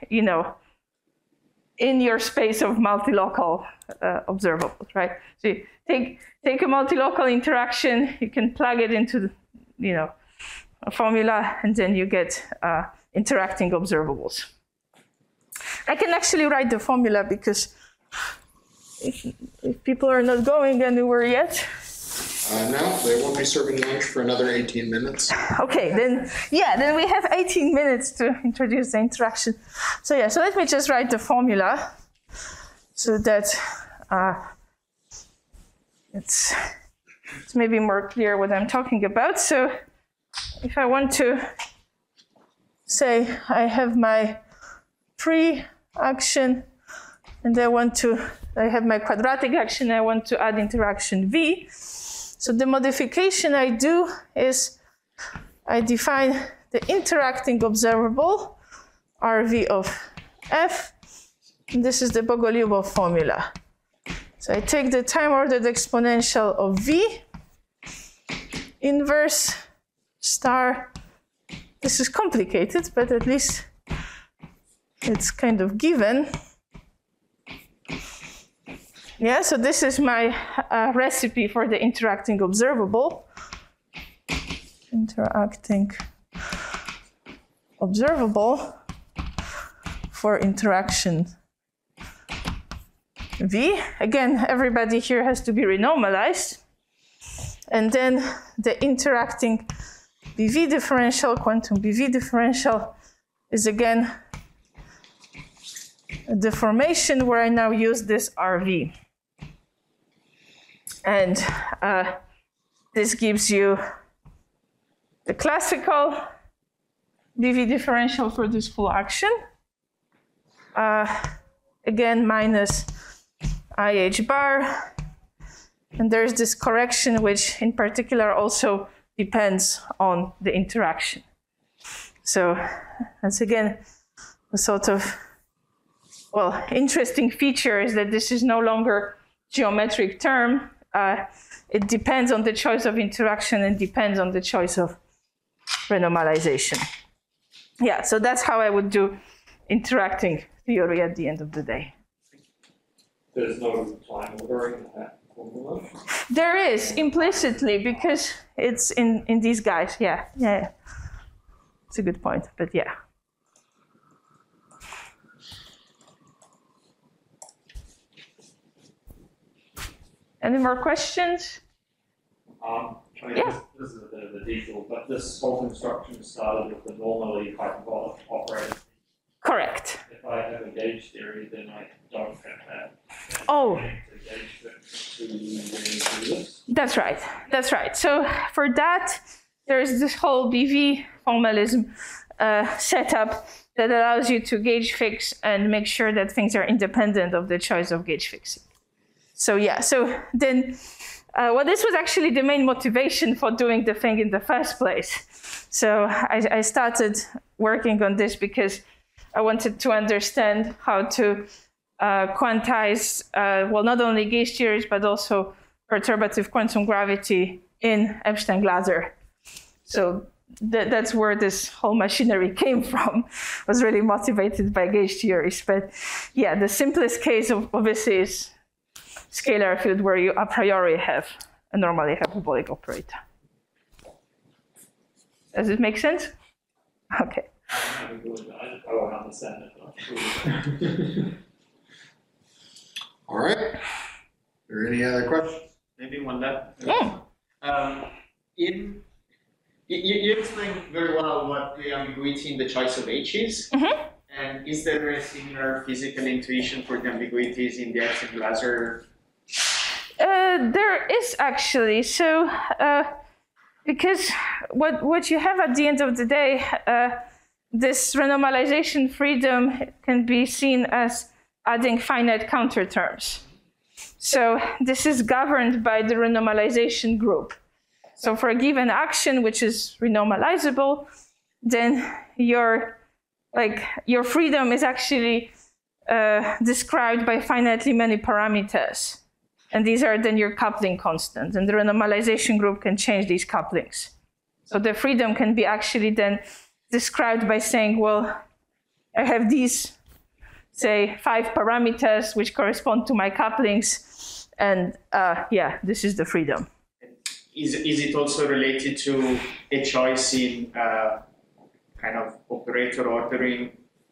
in your space of multilocal observables, right? So you take a multilocal interaction, you can plug it into, a formula, and then you get interacting observables. I can actually write the formula because if people are not going anywhere yet. No, they won't be serving lunch for another 18 minutes. Okay, then we have 18 minutes to introduce the interaction. So let me just write the formula so that it's maybe more clear what I'm talking about. So if I want to say I have my free action and I have my quadratic action, I want to add interaction V. So the modification I do is I define the interacting observable, RV of F, and this is the Bogolyubov formula. So I take the time-ordered exponential of V, inverse star. This is complicated, but at least it's kind of given. Yeah, so this is my recipe for the interacting observable. Interacting observable for interaction V. Again, everybody here has to be renormalized. And then the interacting BV differential, quantum BV differential, is again a deformation where I now use this RV. And this gives you the classical BV differential for this full action. Again, minus IH bar. And there's this correction, which in particular also depends on the interaction. So that's again a sort of, interesting feature is that this is no longer geometric term. It depends on the choice of interaction and depends on the choice of renormalization. Yeah, so that's how I would do interacting theory at the end of the day. There's no time ordering that formula? There is, implicitly, because it's in these guys. Yeah. It's a good point, but yeah. Any more questions? This is a bit of a detail, but this whole construction started with the normally hyperbolic operator. Correct. If I have a gauge theory, then I don't have that. Oh. To do this. That's right. So for that, there's this whole BV formalism setup that allows you to gauge fix and make sure that things are independent of the choice of gauge fixing. So then, this was actually the main motivation for doing the thing in the first place. So I started working on this because I wanted to understand how to quantize, not only gauge theories, but also perturbative quantum gravity in Epstein-Glaser. So that's where this whole machinery came from, was really motivated by gauge theories. But yeah, the simplest case obviously is scalar field where you a priori have a normally hyperbolic operator. Does it make sense? Okay. I won't understand it. All right. Are there any other questions? Maybe one left. Yeah. In You explained very well what the ambiguity in the choice of H is. And is there a similar physical intuition for the ambiguities in the Epstein-Glaser? There is actually. So, because what you have at the end of the day, this renormalization freedom can be seen as adding finite counter terms. So this is governed by the renormalization group. So for a given action which is renormalizable, then your freedom is actually described by finitely many parameters. And these are then your coupling constants. And the renormalization group can change these couplings. So the freedom can be actually then described by saying, well, I have these, say, 5 parameters which correspond to my couplings. And yeah, this is the freedom. Is it also related to a choice in kind of operator ordering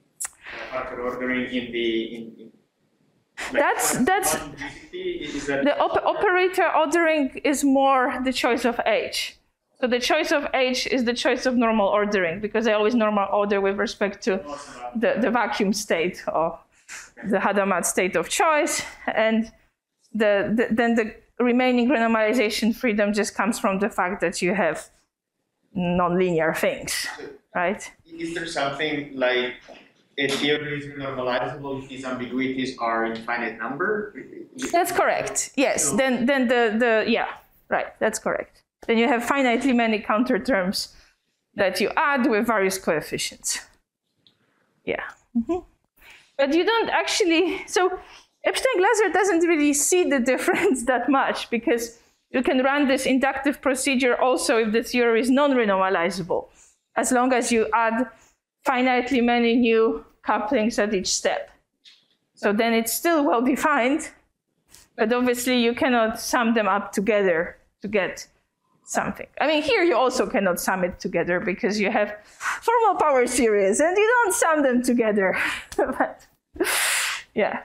in that's the operator ordering is more the choice of H. So the choice of H is the choice of normal ordering, because I always normal order with respect to the vacuum state or the Hadamard state of choice, and then the remaining renormalization freedom just comes from the fact that you have nonlinear things, right? Is there something like a theory is renormalizable if these ambiguities are infinite number? That's correct. Yes. Then yeah, right. That's correct. Then you have finitely many counter terms that you add with various coefficients. Yeah. But you don't actually. So Epstein-Glaser doesn't really see the difference that much, because you can run this inductive procedure also if the theory is non-renormalizable, as long as you add finitely many new couplings at each step. So then it's still well defined, but obviously you cannot sum them up together to get something. I mean, here you also cannot sum it together because you have formal power series and you don't sum them together. But yeah,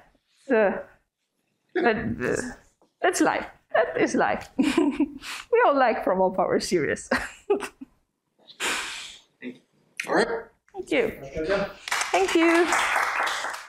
that's life. That is life. We all like formal power series. All right. Thank you. Thank you.